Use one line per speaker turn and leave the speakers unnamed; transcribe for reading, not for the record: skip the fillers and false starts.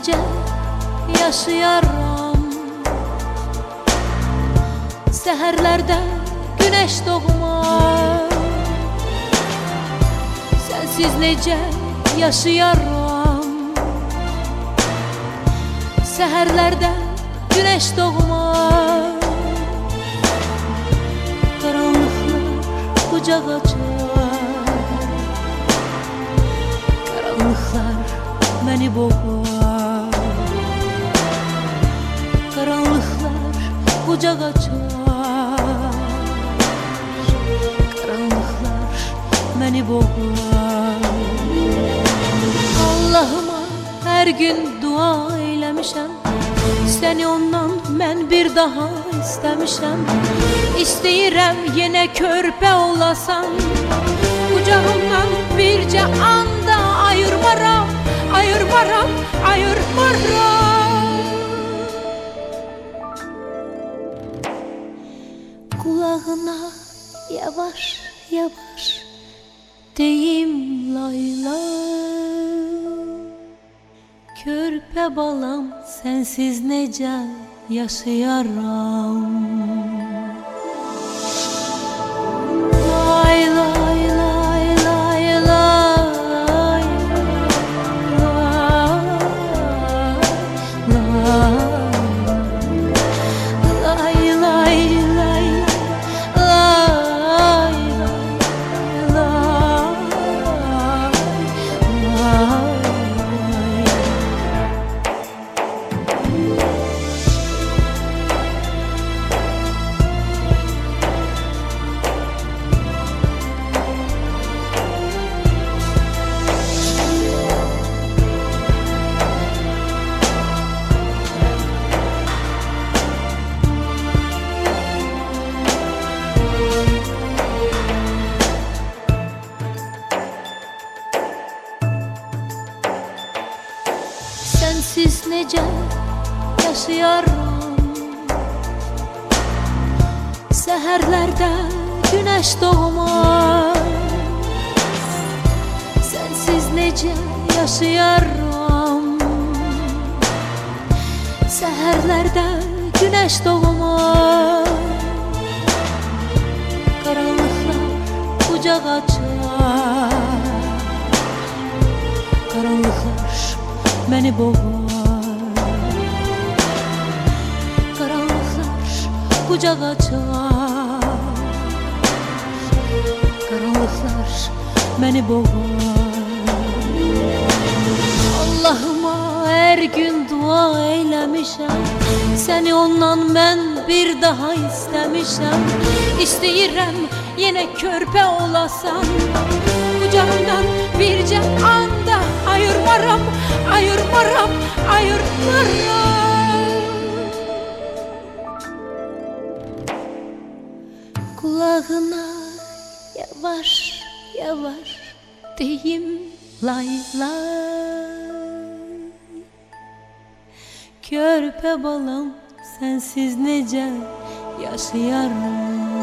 necə yaşayaram. Səhərlərdə günəş doğmaz, sənsiz necə yaşayaram. Səhərlərdə günəş doğmaz, qaranlıqlar qucaq açar, qaranlıqlar məni boğar, qaranlıqlar qucaq açar, qaranlıqlar məni boğar. Allahıma hər gün dua eləmişəm, səni ondan mən bir daha istəmişəm. İstəyirəm yenə körpə olasan, qucağımdan bircə anda ayırmaram, ayırmaram, ayırmaram. Qulağına yavaş yavaş deyim layla, körpə balam sənsiz necə yaşayaram. Lay lay lay lay lay, lay lay lay lay, sənsiz necə yaşayaram. Səhərlərdə günəş doğmaz, sənsiz necə yaşayaram. Səhərlərdə günəş doğmaz, qaranlıqlar qucaq açar, qaranlıqlar məni boğar, qaranlıqlar qucaq açar, qaranlıqlar məni boğar. Allahıma hər gün dua eləmişəm, səni ondan mən bir daha istəmişəm. İstəyirəm yenə körpə olasan, qucağımdan bircə anda ayırmaram, ayırmaram, ayırmaram. Kulağına yavaş yavaş deyim lay lay, körpə balam sənsiz necə yaşayaram.